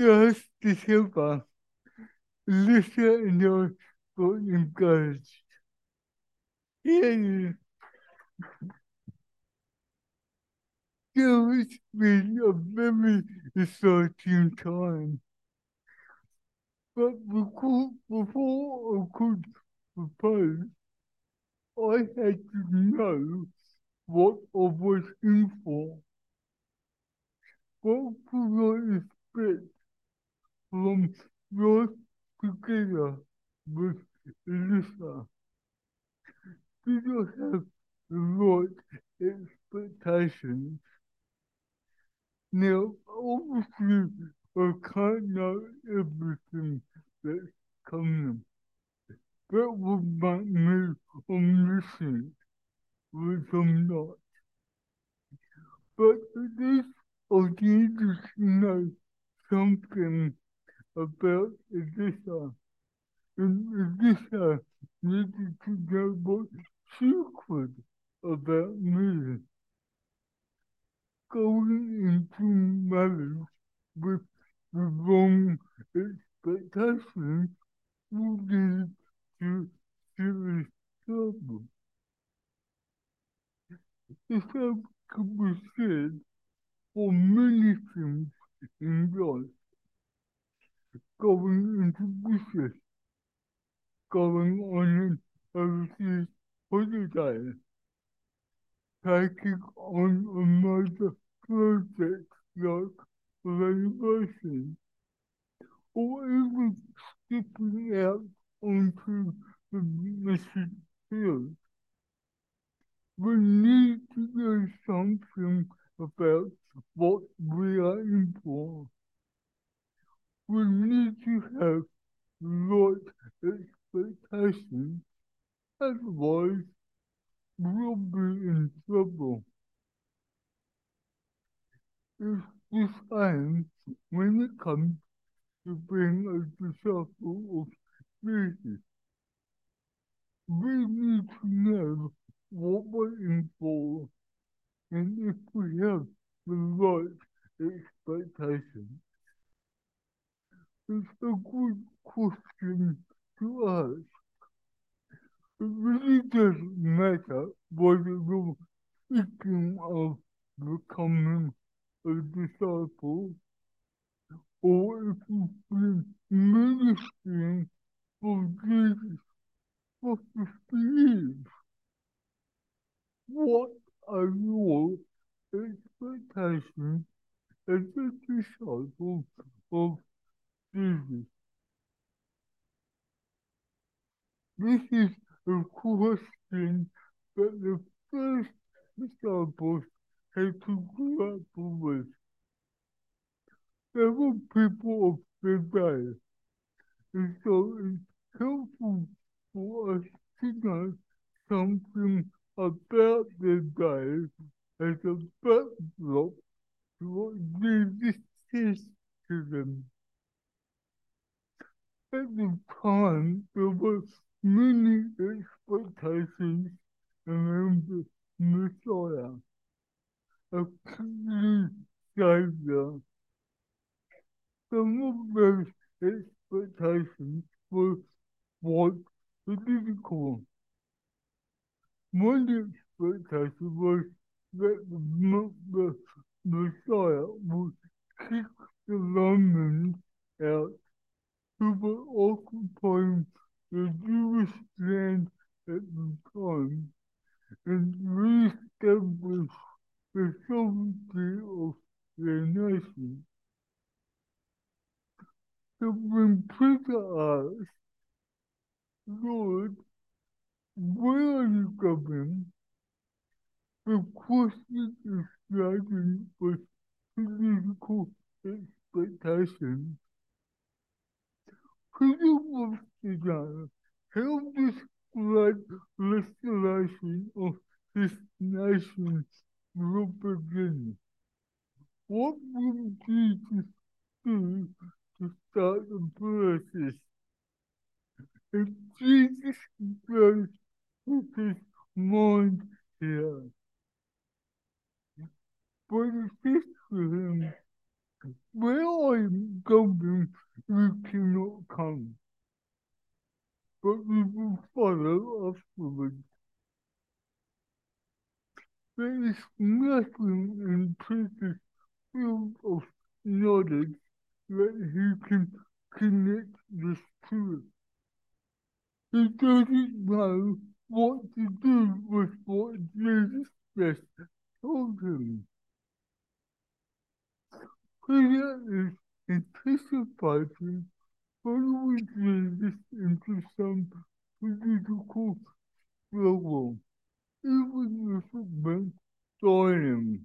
Tras December, Lisa and I got engaged. And it's been a very exciting time. But before I could propose, I had to know what I was in for. What could I expect from life together with Lisa? Did I have the right expectations? Now, obviously, I can't know everything that's coming. That would make me omniscient, which I'm not. But at least I needed to know something about Elisa. And Elisa needed to know what she could about me. Going into marriage with the wrong expectations would lead to serious trouble. If I could be said for many things in life, going into business, going on an overseas holiday, taking on a major project like renovation, or even stepping out onto the mission field. We need to know something about what we are in for. We need to have right expectations, otherwise we'll be in trouble. It's the same when it comes to being a disciple of Jesus. We need to know what we're in for, and if we have the right expectations. It's a good question to ask. It really doesn't matter whether you're thinking of becoming a disciple or if you've been ministering for Jesus for 50 years. What are your expectations as a disciple of Jesus? This is a question that the first disciples had to grapple with. They were people of the day, and so it's helpful for us to know something about the day as a backdrop to what Jesus says to them. At the time, there were many expectations around the Messiah, a kingly Savior. Some of those expectations were quite political. One expectation was that the Messiah would kick the Romans out who were occupying the Jewish land at the time and re-establish the sovereignty of their nation. So when Peter asked, Lord, where are you going? The question is striking with political expectations. Peter wants to know how this great restoration of his nation will begin. What will Jesus do to start the process? If Jesus goes with his mind here, but it is for him where I'm going, we cannot come, but we will follow afterwards. There is nothing in Peter's field of knowledge that he can connect this to. He doesn't know what to do with what Jesus just told him. Peter is anticipating following Jesus into some political struggle, even if it meant dying.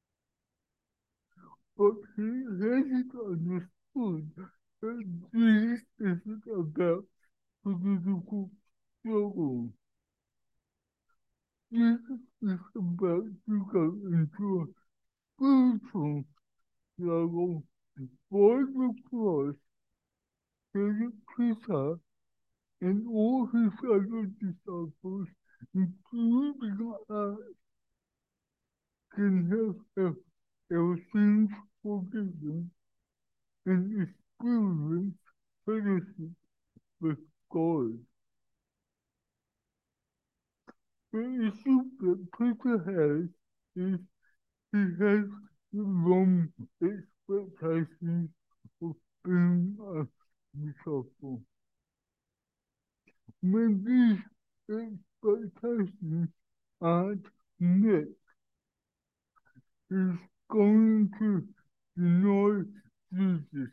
But he hasn't understood that Jesus isn't about political struggle. Jesus is about to go into a spiritual struggle for the cross, so that Peter and all his other disciples, including us, can have their sins forgiven and experience fellowship with God. The issue that Peter has is he has the wrong expectations of being a disciple. When these expectations aren't met, he's going to deny Jesus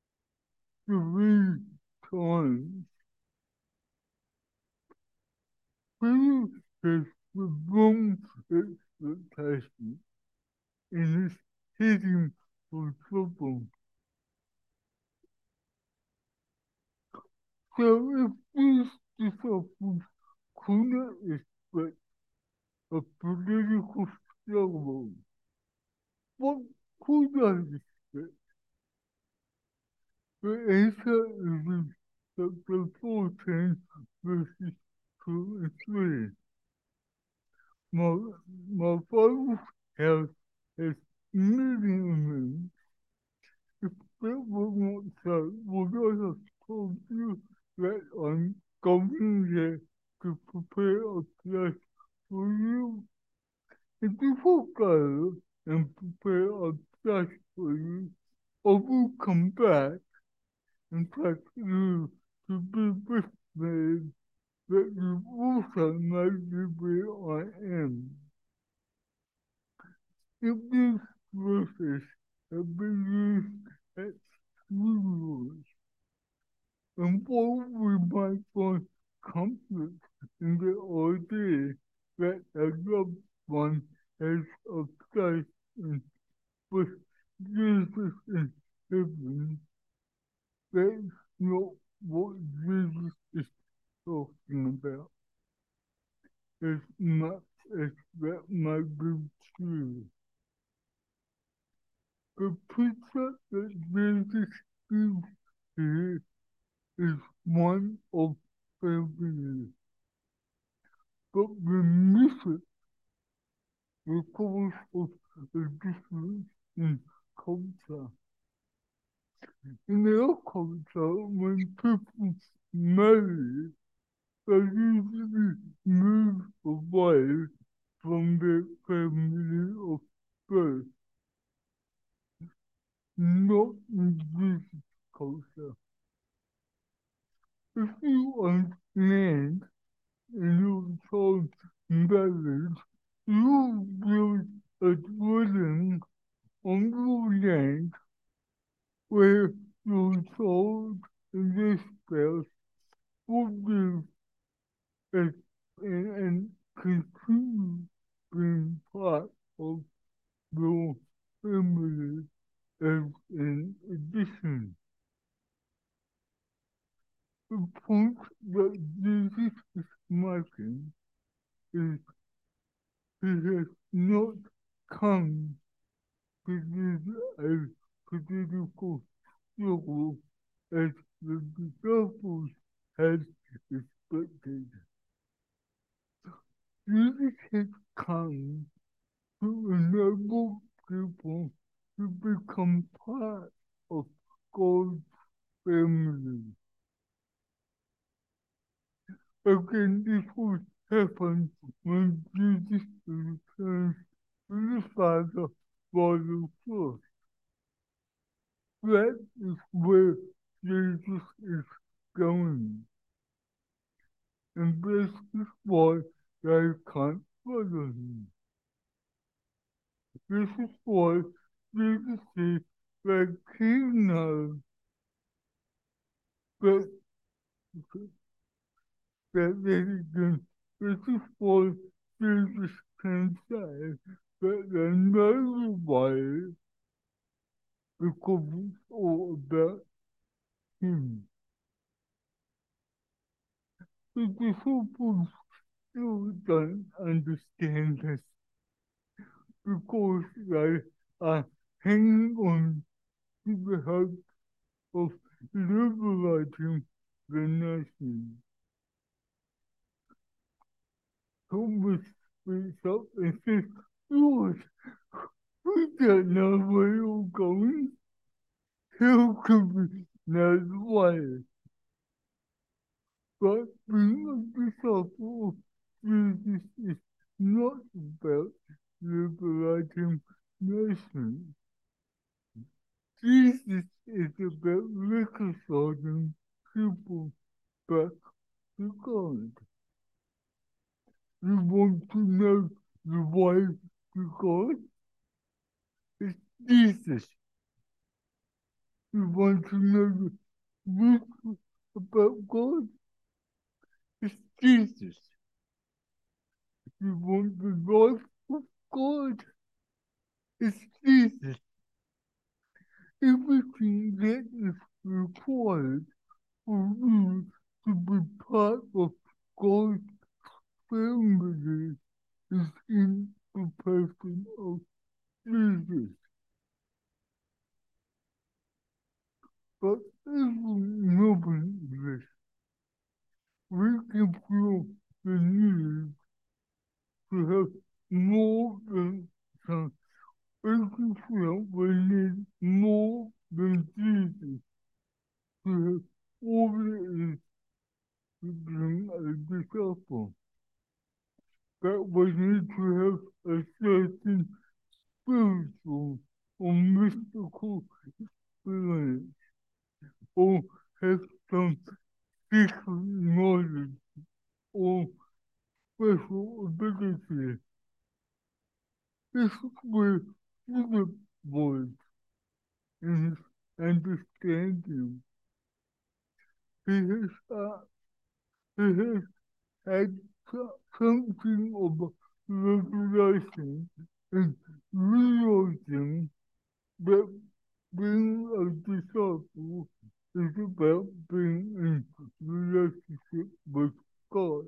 3 times. Peter has the wrong expectations and is heading for trouble. So if these disciples could not expect a political struggle, what could I expect? The answer is in chapter 14, verses 2 and 3. My, my father's house has many rooms. If that were not so, would I have told you that I'm going there to prepare a place for you? If you will go and prepare a place for you, I will come back and take you to be with me, that you also may be where I am. If these verses have been used at funerals, and while we might find comfort in the idea that a loved one has a place in with Jesus in heaven, that's not what Jesus is talking about, as much as that might be true. The picture that Jesus gives here is one of family, but the mission requires of a difference in culture. In our culture, when people marry, they usually move away from their family of birth, not in this culture. If you understand in your child's marriage, you build a dwelling on your land where your child and their spouse will live as and continue being part of your family as an addition. The point that Jesus is making is he has not come to live a political struggle as the disciples had expected. Jesus has come to enable people to become part God's family. Again, this would happen when Jesus returns to the Father for the first. That is where Jesus is going. And this is why they can't follow him. This is why Jesus says that he knows that, that they can, this is why Jesus can say that they know the way because it's all about him. The disciples still don't understand this because they are hanging on to the hope of liberating the nation. Thomas speaks up and says, Lord, we don't know where you're going. How can we know the way? But being a disciple of Jesus is not about liberating nations. Jesus is about reconciling people back to God. You want to know the way to God? It's Jesus. You want to know the truth about God? It's Jesus. You want the life of God? It's Jesus. Everything that is required for you to be part of God's family is in the person of Jesus. But even knowing this, we can feel the need to have more than some. We can feel we need more than Jesus to have all it is to being a disciple. That we need to have a certain spiritual or mystical experience or have some secret knowledge or special ability. This is where Philip was in his understanding. He has, uh, he has had something of a revelation and realizing that being a disciple is about being in relationship with God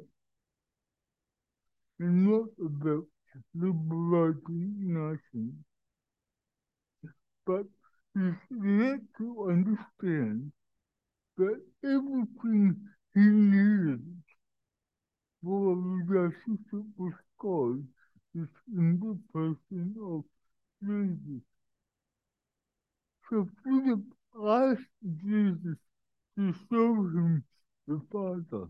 and not about liberating nothing. But he's yet to understand that everything he needs for a relationship with God is in the person of Jesus. So Philip asked Jesus to show him the Father.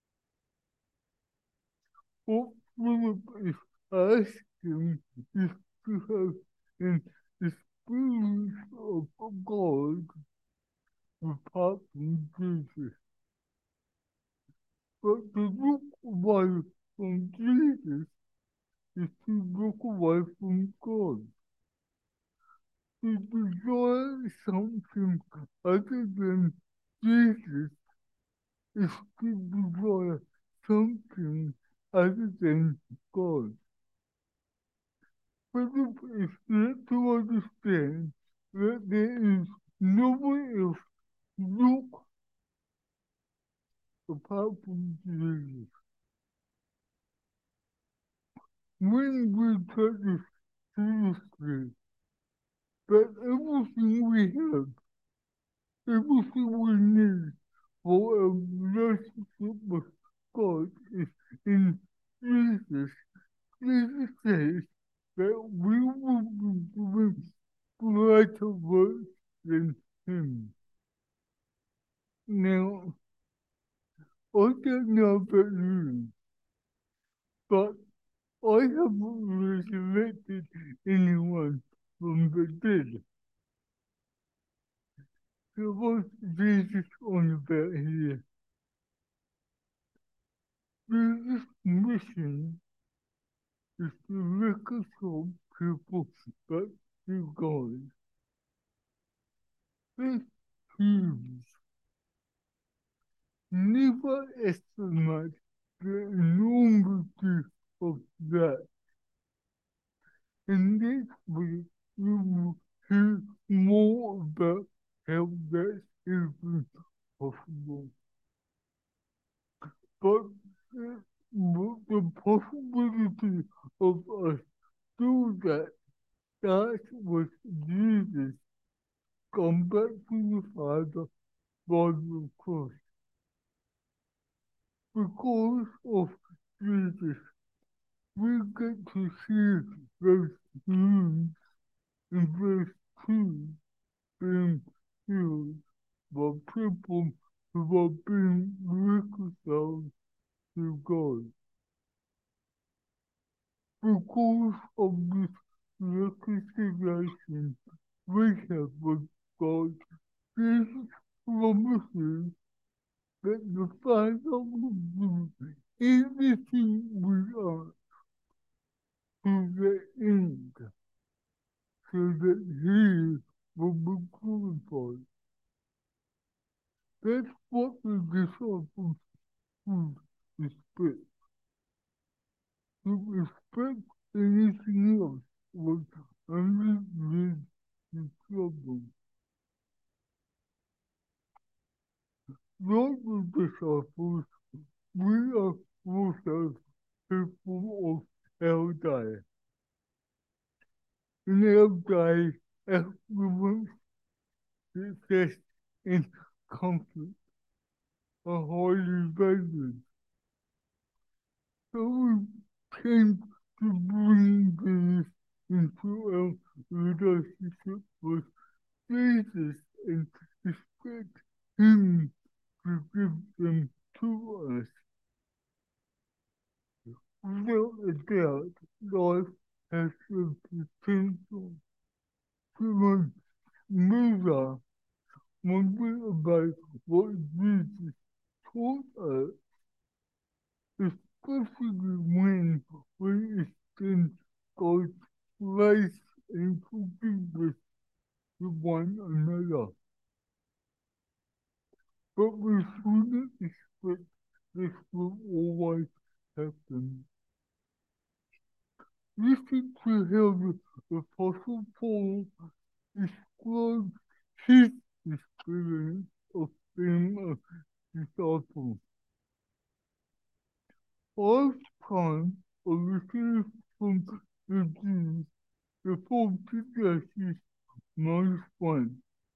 What Philip is asking is to have an experience of God apart from Jesus. But to look away from Jesus is to look away from God. To desire something other than Jesus is to desire something other than God. But if not to understand that there is no one else to look apart from Jesus. When we take this seriously, that everything we have, everything we need for a relationship with God is in Jesus. Jesus says that we will be doing greater works than Him. Now, I don't know about you, but I haven't resurrected anyone from the dead. So what's Jesus on about here? Jesus' mission is to reconcile people back to God. This huge. Never estimate the enormity of that. In this week, we will hear more about how that is possible. But the possibility of us doing that starts with Jesus come back to the Father by the cross. Because of Jesus, we get to see those wounds in verse 2 being healed by people who are being reconciled to God. Because of this reconciliation we have with God, Jesus promises that the Father will do everything we are to the end, so that He will be glorified. That's what the disciples should expect. To expect anything else was only lead to trouble. Like the disciples, we are also people of our day. In our day, affluence, success, and comfort are highly valued. So we tend to bring this into our relationship with Jesus and expect Him to give them to us. Without a doubt, life has the potential to run smoother when we obey what Jesus taught us, especially when we extend God's grace and forgiveness to one another. But we shouldn't expect this will always happen. Listen to how the Apostle Paul describes his experience of being a disciple. Last time I received from the Jews the 40 lashes minus one.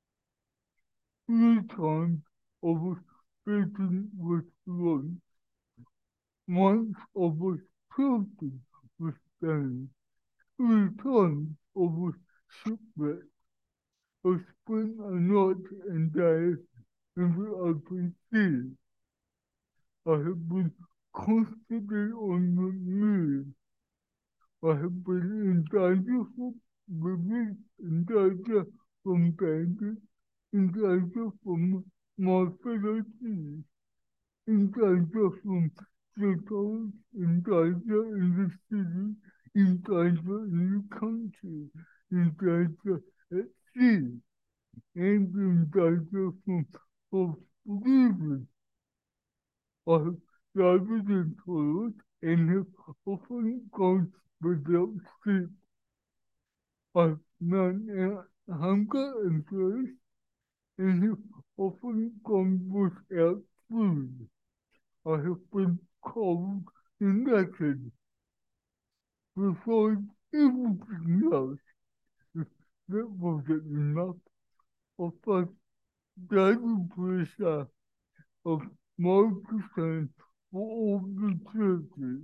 3 times I was beaten with blows. Once I was pelted with stones. 3 times I was shipwrecked. I spent a night and day in the open sea. I have been constantly on the move. I have been in danger from rivers, in danger from bandits, in danger from my fellow Jews, in danger from Gentiles, in danger in the city, in danger in the country, in danger at sea, and in danger from false believers. I have traveled in toilets and have often gone without sleep. I've known hunger and thirst and have often gone without food. I have been cold and naked. Besides everything else, if that wasn't enough, I felt daily pressure of my concern for all the churches.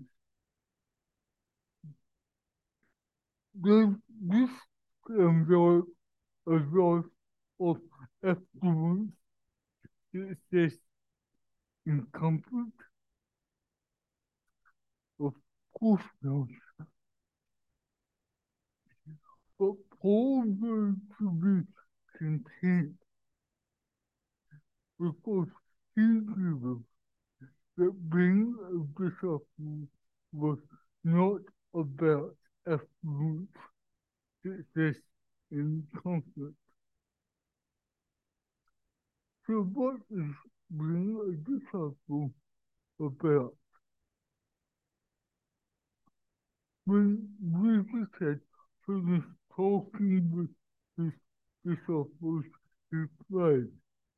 This comes out a lot of affluence to exist in comfort, of course not, but probably to be content because he believes that being a disciple was not about absolute success in comfort. So what is being a disciple about? When Jesus had finished talking with his disciples, he prayed.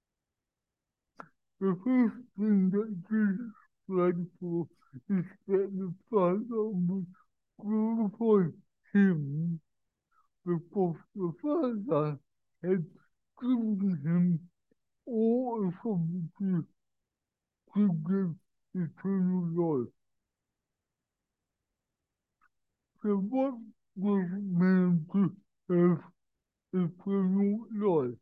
The first thing that Jesus prayed for is that the Father would glorify him because the Father had given him all authority to give eternal life. So what was meant to have eternal life?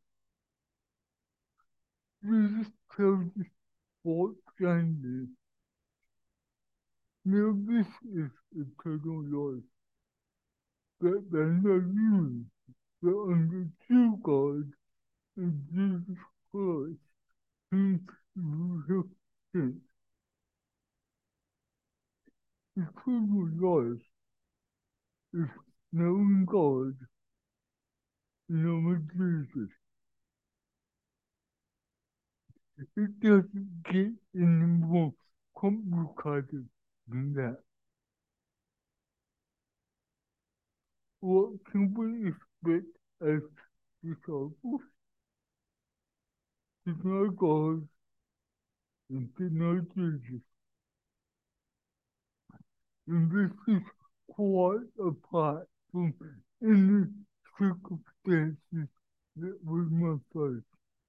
Jesus tells us what plainly. Now this is eternal life, that they know you, the only true God, and Jesus Christ, whom you have sent. Eternal life is knowing God, knowing Jesus. It doesn't get any more complicated than that. What can we expect as disciples to know God and to know Jesus? And this is quite apart from any circumstances that we might face.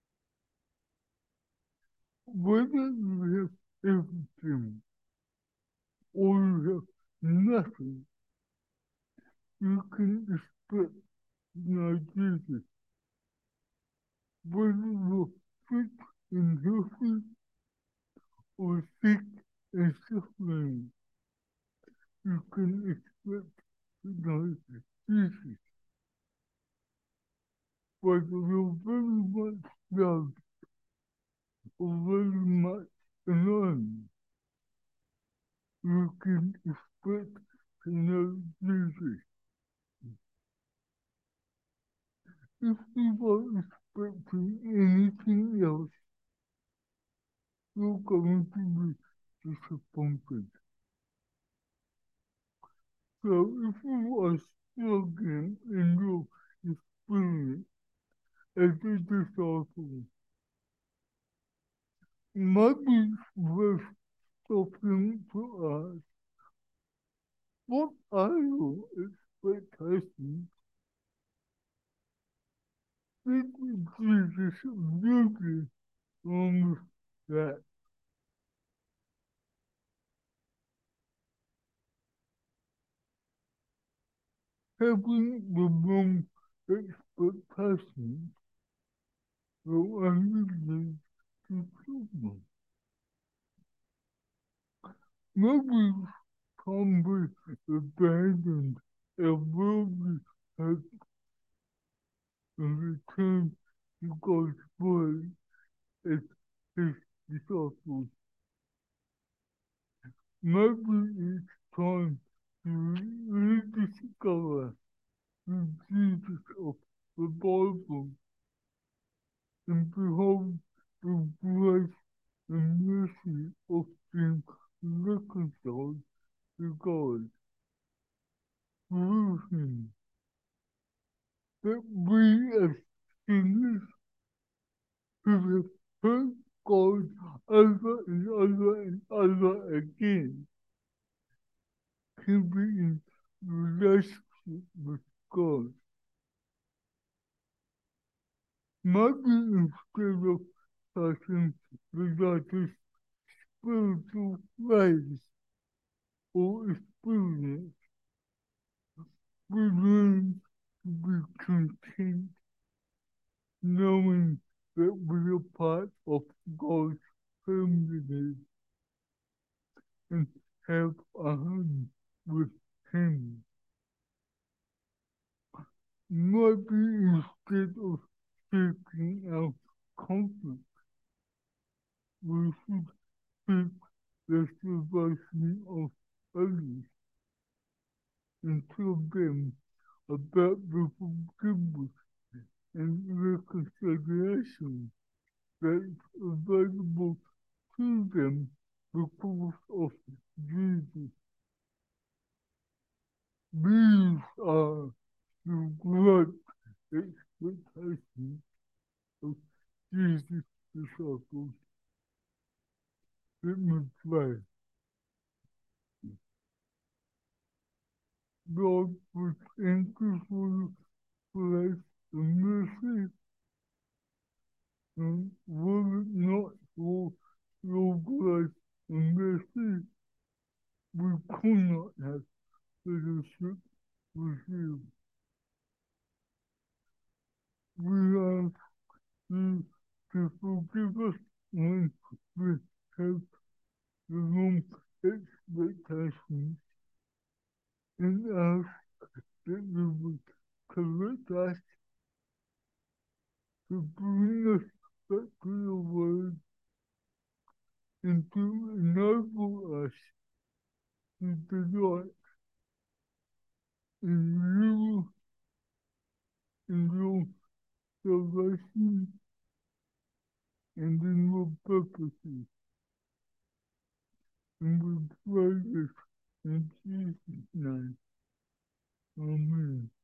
Whether you have everything or you have nothing, you can expect to know Jesus. Whether you're fit and healthy or sick and suffering, you can expect to know Jesus. Whether you're very much loved or very much alone, you can expect to know Jesus. If you are expecting anything else, you're going to be disappointed. So if you are struggling in your experience as a disciple, maybe it's worth stopping to ask, what are your expectations? Did Jesus really promise that having the wrong expectations will only lead to trouble? Maybe can be abandoned and will be hurt and return to God's word as his disciples. Maybe it's time to rediscover the Jesus of the Bible and behold the grace and mercy of being reconciled to God through him. That we as sinners who have hurt God over and over and over again can be in relationship with God. Maybe instead of passing without a spiritual phase or experience, we learn to be content knowing that we are part of God's family and have a home with Him. Maybe instead of seeking out comfort, we should seek the salvation of others and tell them about the forgiveness and reconciliation that's available to them because of Jesus. These are the great expectations of Jesus' disciples. Let me pray. Lord, we thank you for your grace and mercy, and were it not for your grace and mercy, we could not have fellowship with you. We ask you to forgive us when we have the wrong expectations and ask that you would correct us to bring us back to your word and to enable us to delight in you, in your salvation, and in your purposes. And we pray this in Jesus' name. Amen.